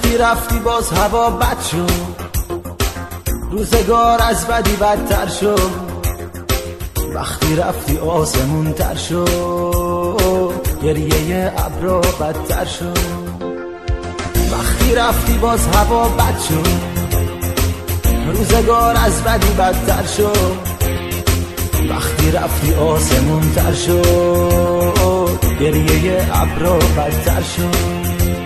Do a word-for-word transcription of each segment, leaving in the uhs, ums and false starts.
وقتی رفتی باز هوا بد شد، روزگار از بدی بدتر شد. وقتی رفتی آسمون تر شد، گریه ابرا بدتر شد. وقتی رفتی باز هوا بد شد، روزگار از بدی بدتر شد. وقتی رفتی آسمون تر شد، گریه ابرا بدتر شد.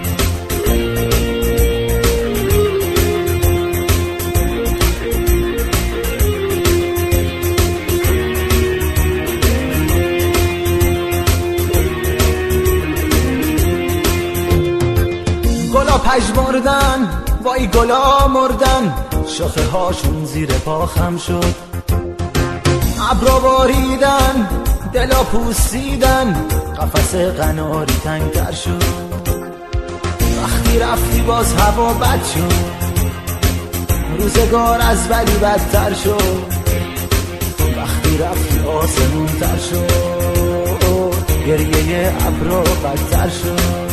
گلا پژمردن، وای گلا مردن، شاخه هاشون زیر پا خم شد. ابرا باریدن، دلا پوسیدن، قفس قناری تنگتر شد. وقتی رفتی باز هوا بد شد، روزگار از بدی بدتر شد. وقتی رفتی آسمون تر شد، گریه ابرا بدتر شد.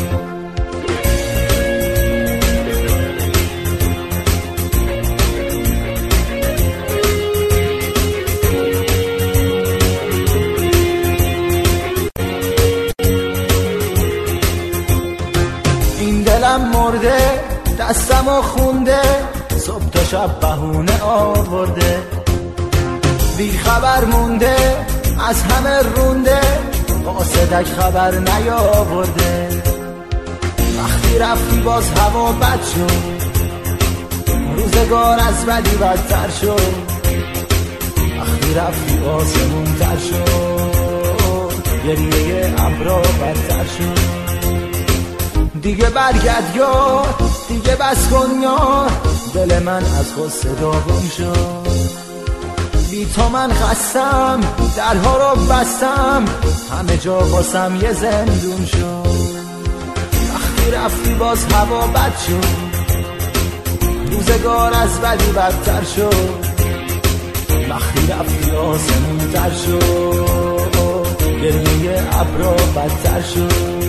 دلم مرده، دستمو خونده، صبح تا شب بهونه آورده. بی خبر مونده، از همه رونده، قاصدک خبر نیاورده. وقتی رفتی باز هوا بد شد، روزگار از بدی بدتر شد. وقتی رفتی آسمون تر شد، گریه ابرا بدتر شد. دیگه برگرد یار، دیگه بس کن یار، دل من از غصه داغون شد. بی تو من خستم، درها رو بستم، همه جا واسم یه زندون شد. وقتی رفتی باز هوا بد شد، روزگار از بدی بدتر شد. وقتی رفتی آسمون تر شد، گریه ابرا بدتر شد.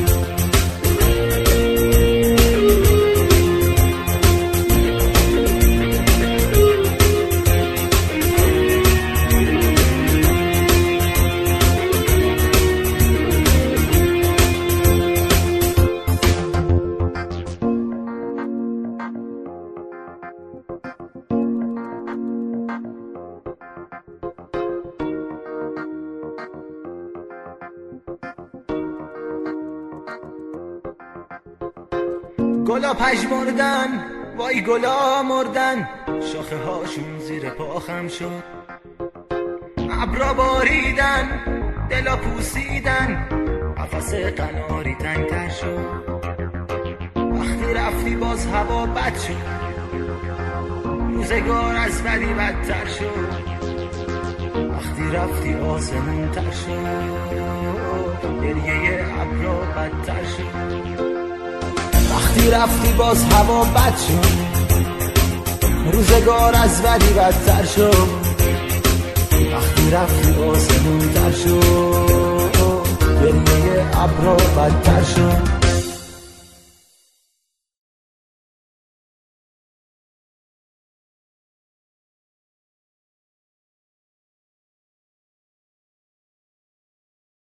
گلا پژمردن، وای گلا مردن، شاخه هاشون زیر پا خم شد. ابرا باریدن، دلا پوسیدن، قفس قناری تنگتر شد. وقتی رفتی باز هوا بد شد، روزگار از بدی بدتر شد. وقتی رفتی آسمون تر شد، گریه ابرا بدتر شد. وقتی رفتی باز هوا بد شد، روزگار از بدی بدتر شد. وقتی رفتی آسمون تر شد، گریه ابرا بدتر شد.